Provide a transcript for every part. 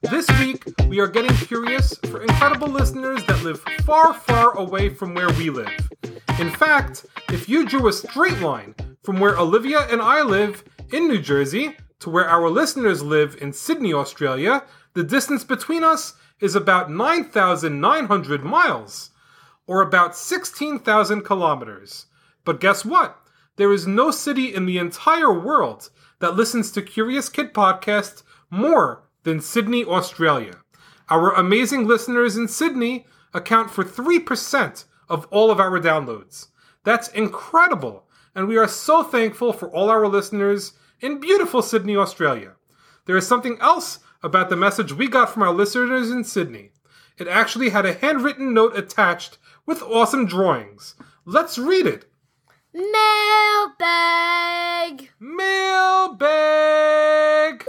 This week, we are getting curious for incredible listeners that live far, far away from where we live. In fact, if you drew a straight line from where Olivia and I live in New Jersey to where our listeners live in Sydney, Australia, the distance between us is about 9,900 miles, or about 16,000 kilometers. But guess what? There is no city in the entire world that listens to Curious Kid Podcast more than Sydney, Australia. Our amazing listeners in Sydney account for 3% of all of our downloads. That's incredible, and we are so thankful for all our listeners in beautiful Sydney, Australia. There is something else about the message we got from our listeners in Sydney. It actually had a handwritten note attached with awesome drawings. Let's read it. Mailbag! Mailbag!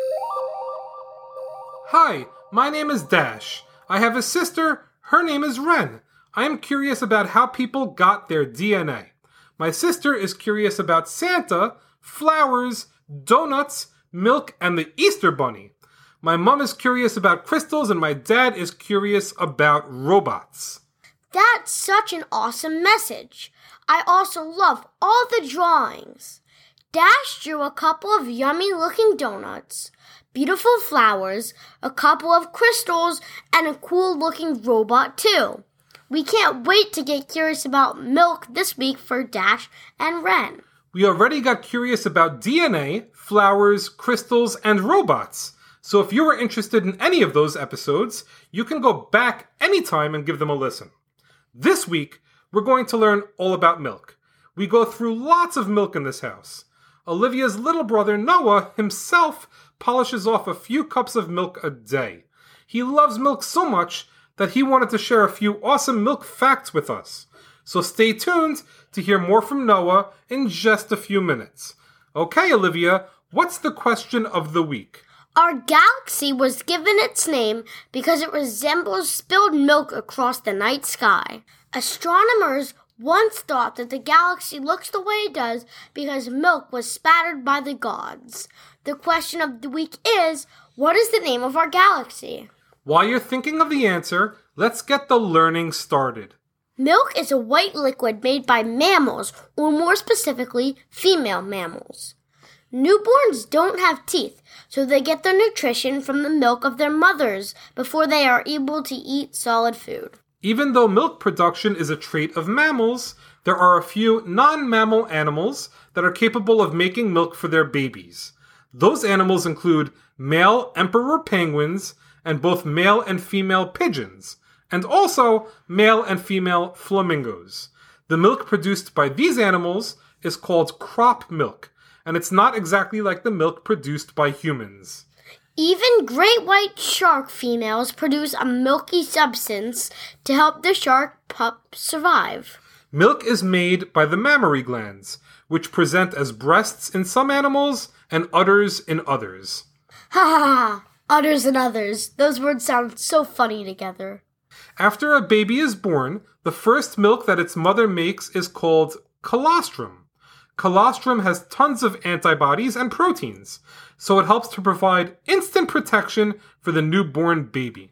Hi, my name is Dash. I have a sister. Her name is Ren. I am curious about how people got their DNA. My sister is curious about Santa, flowers, donuts, milk, and the Easter Bunny. My mom is curious about crystals, and my dad is curious about robots. That's such an awesome message. I also love all the drawings. Dash drew a couple of yummy-looking donuts, beautiful flowers, a couple of crystals, and a cool-looking robot, too. We can't wait to get curious about milk this week for Dash and Ren. We already got curious about DNA, flowers, crystals, and robots. So if you were interested in any of those episodes, you can go back anytime and give them a listen. This week, we're going to learn all about milk. We go through lots of milk in this house. Olivia's little brother, Noah, himself polishes off a few cups of milk a day. He loves milk so much that he wanted to share a few awesome milk facts with us. So stay tuned to hear more from Noah in just a few minutes. Okay, Olivia, what's the question of the week? Our galaxy was given its name because it resembles spilled milk across the night sky. Astronomers once thought that the galaxy looks the way it does because milk was spattered by the gods. The question of the week is, what is the name of our galaxy? While you're thinking of the answer, let's get the learning started. Milk is a white liquid made by mammals, or more specifically, female mammals. Newborns don't have teeth, so they get their nutrition from the milk of their mothers before they are able to eat solid food. Even though milk production is a trait of mammals, there are a few non-mammal animals that are capable of making milk for their babies. Those animals include male emperor penguins and both male and female pigeons, and also male and female flamingos. The milk produced by these animals is called crop milk, and it's not exactly like the milk produced by humans. Even great white shark females produce a milky substance to help the shark pup survive. Milk is made by the mammary glands, which present as breasts in some animals and udders in others. Ha ha ha! Udders and others. Those words sound so funny together. After a baby is born, the first milk that its mother makes is called colostrum. Colostrum has tons of antibodies and proteins, so it helps to provide instant protection for the newborn baby.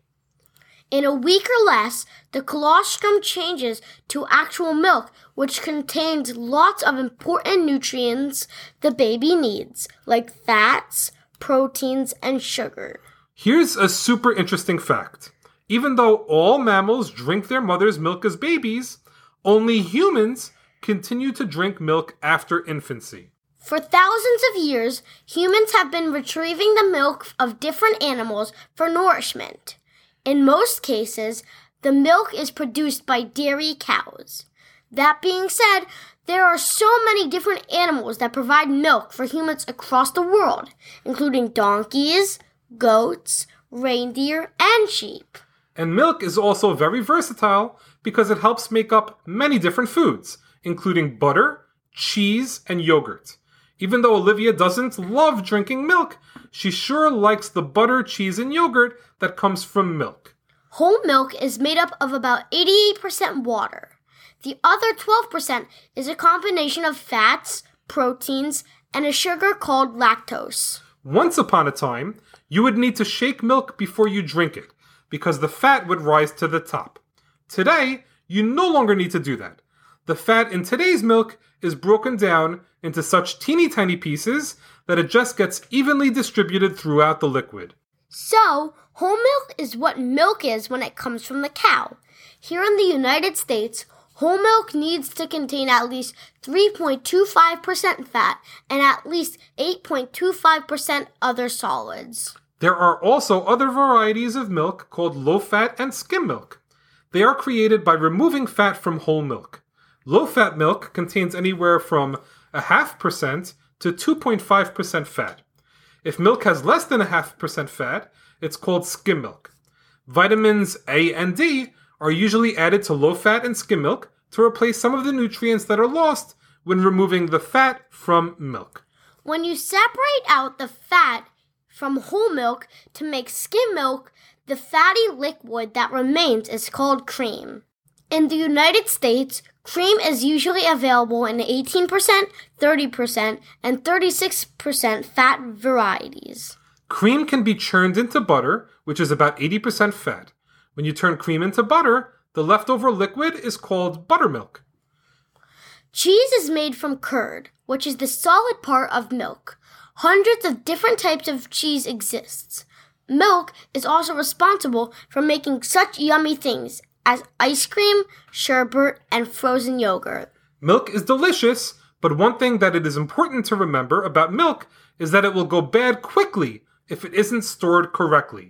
In a week or less, the colostrum changes to actual milk, which contains lots of important nutrients the baby needs, like fats, proteins, and sugar. Here's a super interesting fact. Even though all mammals drink their mother's milk as babies, only humans continue to drink milk after infancy. For thousands of years, humans have been retrieving the milk of different animals for nourishment. In most cases, the milk is produced by dairy cows. That being said, there are so many different animals that provide milk for humans across the world, including donkeys, goats, reindeer, and sheep. And milk is also very versatile because it helps make up many different foods, including butter, cheese, and yogurt. Even though Olivia doesn't love drinking milk, she sure likes the butter, cheese, and yogurt that comes from milk. Whole milk is made up of about 88% water. The other 12% is a combination of fats, proteins, and a sugar called lactose. Once upon a time, you would need to shake milk before you drink it, because the fat would rise to the top. Today, you no longer need to do that. The fat in today's milk is broken down into such teeny tiny pieces that it just gets evenly distributed throughout the liquid. So, whole milk is what milk is when it comes from the cow. Here in the United States, whole milk needs to contain at least 3.25% fat and at least 8.25% other solids. There are also other varieties of milk called low-fat and skim milk. They are created by removing fat from whole milk. Low-fat milk contains anywhere from 0.5% to 2.5% fat. If milk has less than 0.5% fat, it's called skim milk. Vitamins A and D are usually added to low-fat and skim milk to replace some of the nutrients that are lost when removing the fat from milk. When you separate out the fat from whole milk to make skim milk, the fatty liquid that remains is called cream. In the United States, cream is usually available in 18%, 30%, and 36% fat varieties. Cream can be churned into butter, which is about 80% fat. When you turn cream into butter, the leftover liquid is called buttermilk. Cheese is made from curd, which is the solid part of milk. Hundreds of different types of cheese exist. Milk is also responsible for making such yummy things as ice cream, sherbet, and frozen yogurt. Milk is delicious, but one thing that it is important to remember about milk is that it will go bad quickly if it isn't stored correctly.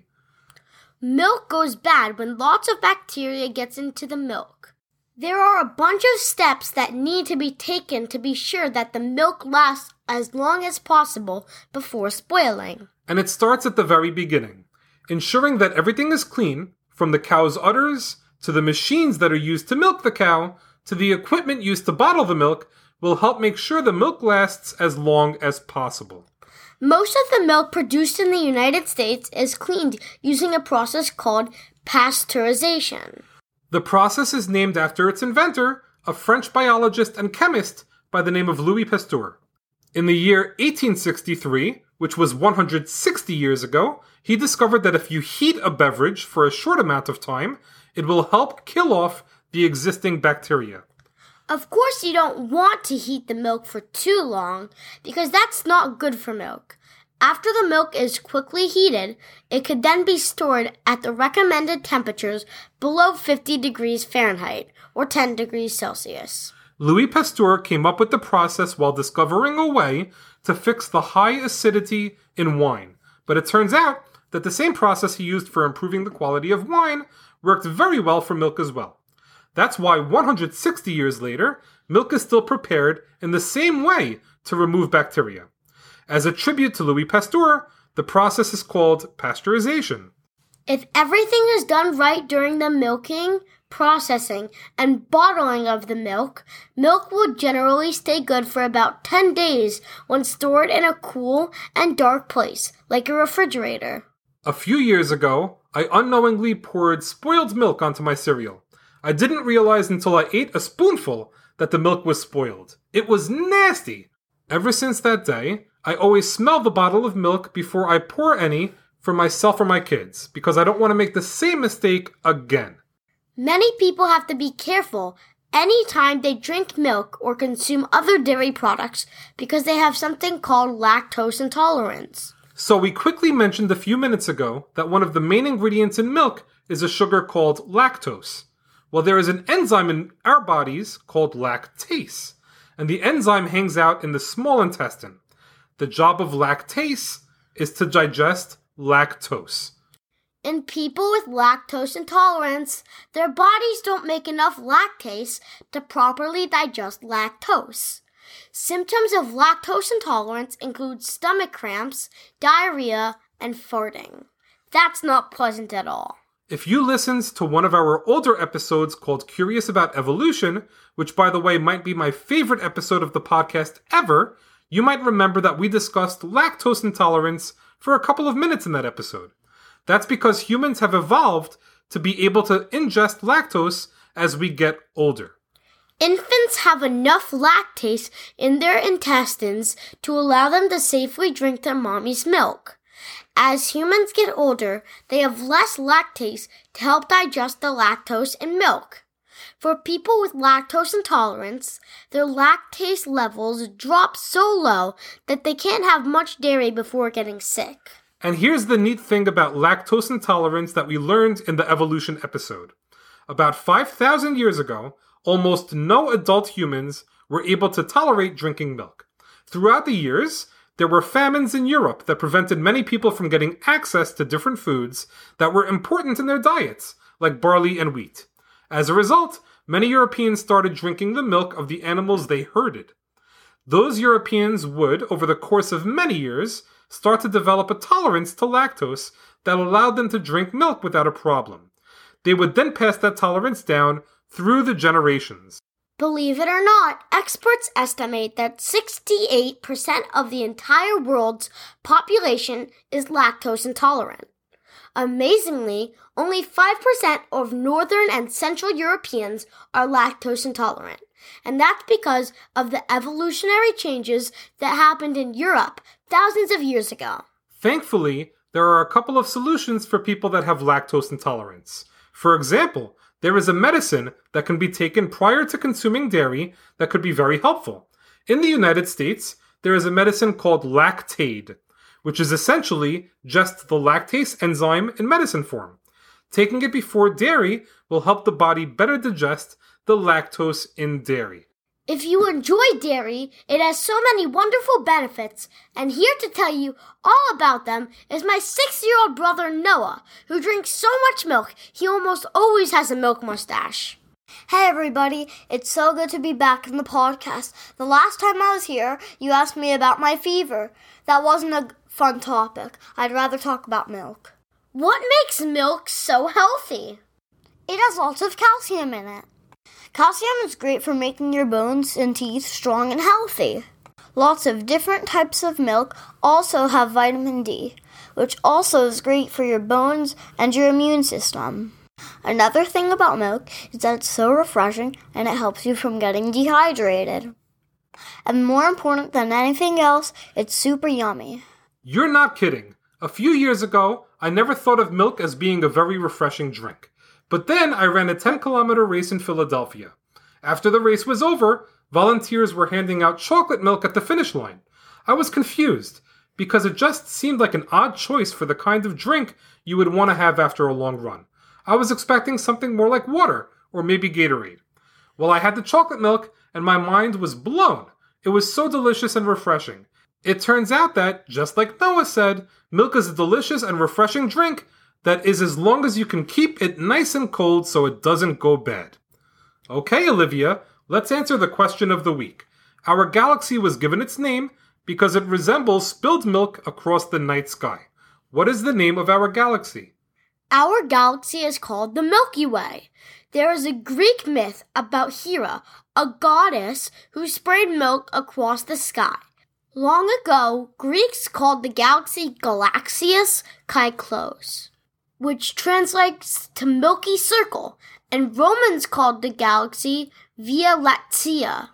Milk goes bad when lots of bacteria gets into the milk. There are a bunch of steps that need to be taken to be sure that the milk lasts as long as possible before spoiling. And it starts at the very beginning. Ensuring that everything is clean, from the cow's udders to the machines that are used to milk the cow, to the equipment used to bottle the milk, will help make sure the milk lasts as long as possible. Most of the milk produced in the United States is cleaned using a process called pasteurization. The process is named after its inventor, a French biologist and chemist by the name of Louis Pasteur. In the year 1863, which was 160 years ago, he discovered that if you heat a beverage for a short amount of time, it will help kill off the existing bacteria. Of course, you don't want to heat the milk for too long because that's not good for milk. After the milk is quickly heated, it could then be stored at the recommended temperatures below 50 degrees Fahrenheit or 10 degrees Celsius. Louis Pasteur came up with the process while discovering a way to fix the high acidity in wine. But it turns out that the same process he used for improving the quality of wine worked very well for milk as well. That's why 160 years later, milk is still prepared in the same way to remove bacteria. As a tribute to Louis Pasteur, the process is called pasteurization. If everything is done right during the milking, processing, and bottling of the milk will generally stay good for about 10 days when stored in a cool and dark place, like a refrigerator. A few years ago, I unknowingly poured spoiled milk onto my cereal. I didn't realize until I ate a spoonful that the milk was spoiled. It was nasty. Ever since that day, I always smell the bottle of milk before I pour any for myself or my kids, because I don't want to make the same mistake again. Many people have to be careful anytime they drink milk or consume other dairy products because they have something called lactose intolerance. So we quickly mentioned a few minutes ago that one of the main ingredients in milk is a sugar called lactose. Well, there is an enzyme in our bodies called lactase, and the enzyme hangs out in the small intestine. The job of lactase is to digest lactose. In people with lactose intolerance, their bodies don't make enough lactase to properly digest lactose. Symptoms of lactose intolerance include stomach cramps, diarrhea, and farting. That's not pleasant at all. If you listened to one of our older episodes called Curious About Evolution, which by the way might be my favorite episode of the podcast ever, you might remember that we discussed lactose intolerance for a couple of minutes in that episode. That's because humans have evolved to be able to ingest lactose as we get older. Infants have enough lactase in their intestines to allow them to safely drink their mommy's milk. As humans get older, they have less lactase to help digest the lactose in milk. For people with lactose intolerance, their lactase levels drop so low that they can't have much dairy before getting sick. And here's the neat thing about lactose intolerance that we learned in the evolution episode. About 5,000 years ago, almost no adult humans were able to tolerate drinking milk. Throughout the years, there were famines in Europe that prevented many people from getting access to different foods that were important in their diets, like barley and wheat. As a result, many Europeans started drinking the milk of the animals they herded. Those Europeans would, over the course of many years, start to develop a tolerance to lactose that allowed them to drink milk without a problem. They would then pass that tolerance down through the generations. Believe it or not, experts estimate that 68% of the entire world's population is lactose intolerant. Amazingly, only 5% of Northern and Central Europeans are lactose intolerant, and that's because of the evolutionary changes that happened in Europe thousands of years ago. Thankfully, there are a couple of solutions for people that have lactose intolerance. For example, there is a medicine that can be taken prior to consuming dairy that could be very helpful. In the United States, there is a medicine called Lactaid, which is essentially just the lactase enzyme in medicine form. Taking it before dairy will help the body better digest the lactose in dairy. If you enjoy dairy, it has so many wonderful benefits, and here to tell you all about them is my 6-year-old brother Noah, who drinks so much milk he almost always has a milk mustache. Hey everybody, it's so good to be back in the podcast. The last time I was here, you asked me about my fever. That wasn't a fun topic. I'd rather talk about milk. What makes milk so healthy? It has lots of calcium in it. Calcium is great for making your bones and teeth strong and healthy. Lots of different types of milk also have vitamin D, which also is great for your bones and your immune system. Another thing about milk is that it's so refreshing and it helps you from getting dehydrated. And more important than anything else, it's super yummy. You're not kidding. A few years ago, I never thought of milk as being a very refreshing drink. But then I ran a 10-kilometer race in Philadelphia. After the race was over, volunteers were handing out chocolate milk at the finish line. I was confused, because it just seemed like an odd choice for the kind of drink you would want to have after a long run. I was expecting something more like water, or maybe Gatorade. Well, I had the chocolate milk, and my mind was blown. It was so delicious and refreshing. It turns out that, just like Noah said, milk is a delicious and refreshing drink that is as long as you can keep it nice and cold so it doesn't go bad. Okay, Olivia, let's answer the question of the week. Our galaxy was given its name because it resembles spilled milk across the night sky. What is the name of our galaxy? Our galaxy is called the Milky Way. There is a Greek myth about Hera, a goddess who sprayed milk across the sky. Long ago, Greeks called the galaxy Galaxias Kyklos, which translates to milky circle, and Romans called the galaxy Via Lattea,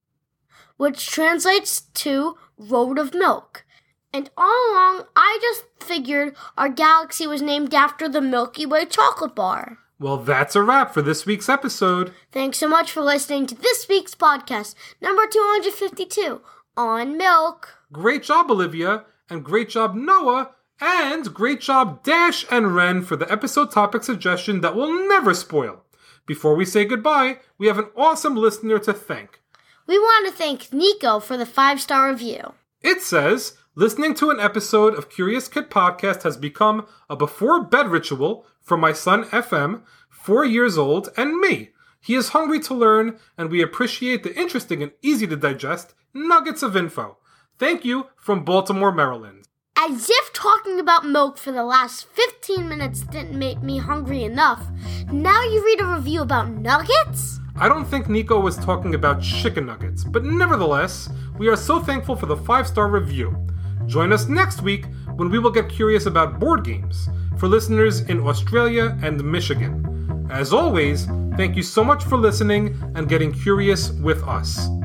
which translates to road of milk. And all along, I just figured our galaxy was named after the Milky Way chocolate bar. Well, that's a wrap for this week's episode. Thanks so much for listening to this week's podcast, number 252, on milk. Great job, Olivia, and great job, Noah, and great job, Dash and Ren, for the episode topic suggestion that will never spoil. Before we say goodbye, we have an awesome listener to thank. We want to thank Nico for the 5-star review. It says, listening to an episode of Curious Kid Podcast has become a before-bed ritual for my son FM, 4 years old, and me. He is hungry to learn, and we appreciate the interesting and easy-to-digest nuggets of info. Thank you from Baltimore, Maryland. As if talking about milk for the last 15 minutes didn't make me hungry enough, now you read a review about nuggets? I don't think Nico was talking about chicken nuggets, but nevertheless, we are so thankful for the 5-star review. Join us next week when we will get curious about board games for listeners in Australia and Michigan. As always, Thank you so much for listening and getting curious with us.